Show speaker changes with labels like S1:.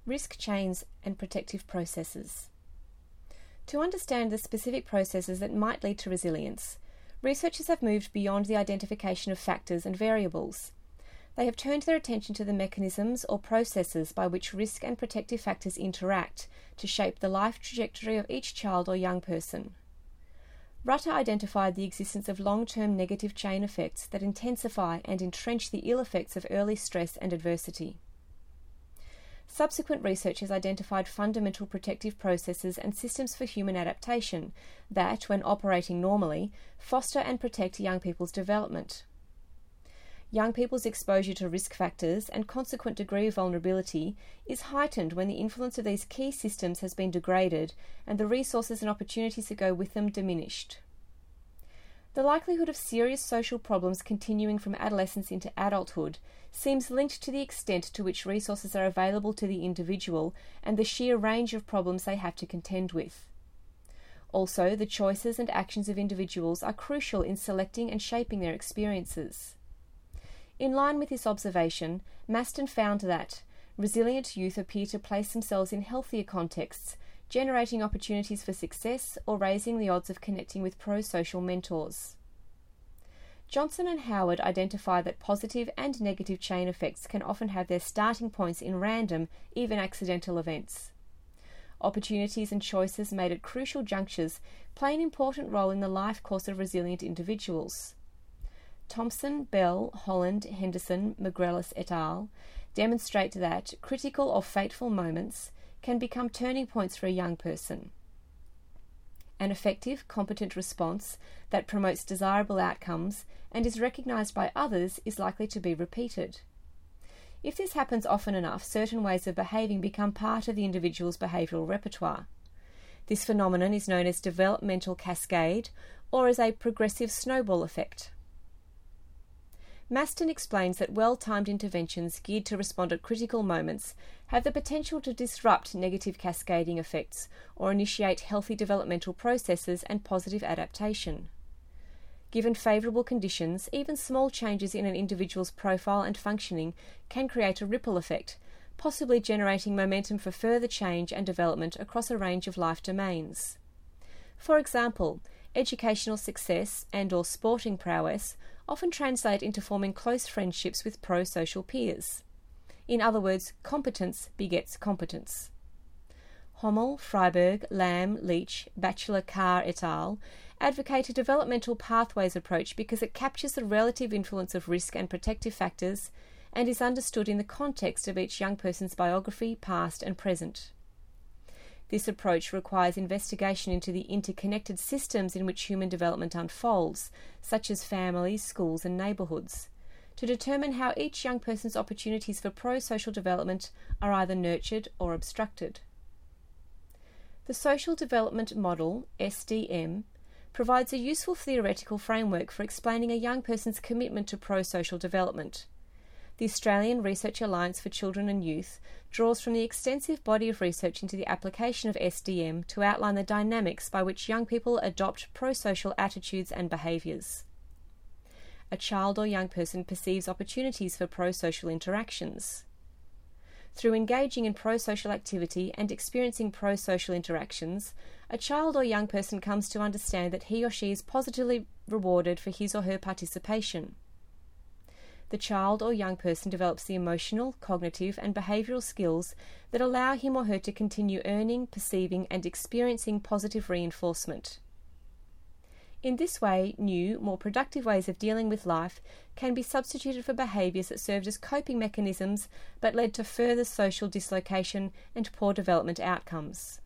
S1: Risk chains and protective processes. To understand the specific processes that might lead to resilience, researchers have moved beyond the identification of factors and variables. They have turned their attention to the mechanisms or processes by which risk and protective factors interact to shape the life trajectory of each child or young person. Rutter identified the existence of long-term negative chain effects that intensify and entrench the ill effects of early stress and adversity. Subsequent research has identified fundamental protective processes and systems for human adaptation that, when operating normally, foster and protect young people's development. Young people's exposure to risk factors and consequent degree of vulnerability is heightened when the influence of these key systems has been degraded and the resources and opportunities that go with them diminished. The likelihood of serious social problems continuing from adolescence into adulthood seems linked to the extent to which resources are available to the individual and the sheer range of problems they have to contend with. Also, the choices and actions of individuals are crucial in selecting and shaping their experiences. In line with this observation, Maston found that resilient youth appear to place themselves in healthier contexts, generating opportunities for success or raising the odds of connecting with pro-social mentors. Johnson and Howard identify that positive and negative chain effects can often have their starting points in random, even accidental events. Opportunities and choices made at crucial junctures play an important role in the life course of resilient individuals. Thompson, Bell, Holland, Henderson, Magrellis et al. Demonstrate that critical or fateful moments can become turning points for a young person. An effective, competent response that promotes desirable outcomes and is recognised by others is likely to be repeated. If this happens often enough, certain ways of behaving become part of the individual's behavioural repertoire. This phenomenon is known as developmental cascade or as a progressive snowball effect. Maston explains that well-timed interventions geared to respond at critical moments have the potential to disrupt negative cascading effects or initiate healthy developmental processes and positive adaptation. Given favourable conditions, even small changes in an individual's profile and functioning can create a ripple effect, possibly generating momentum for further change and development across a range of life domains. For example, educational success and/or sporting prowess often translate into forming close friendships with pro-social peers. In other words, competence begets competence. Hommel, Freiberg, Lamb, Leach, Batchelor, Carr et al. Advocate a developmental pathways approach because it captures the relative influence of risk and protective factors and is understood in the context of each young person's biography, past and present. This approach requires investigation into the interconnected systems in which human development unfolds, such as families, schools and neighbourhoods, to determine how each young person's opportunities for pro-social development are either nurtured or obstructed. The Social Development Model, SDM, provides a useful theoretical framework for explaining a young person's commitment to pro-social development. The Australian Research Alliance for Children and Youth draws from the extensive body of research into the application of SDM to outline the dynamics by which young people adopt pro-social attitudes and behaviours. A child or young person perceives opportunities for pro-social interactions. Through engaging in pro-social activity and experiencing pro-social interactions, a child or young person comes to understand that he or she is positively rewarded for his or her participation. The child or young person develops the emotional, cognitive and behavioural skills that allow him or her to continue earning, perceiving and experiencing positive reinforcement. In this way, new, more productive ways of dealing with life can be substituted for behaviours that served as coping mechanisms but led to further social dislocation and poor development outcomes.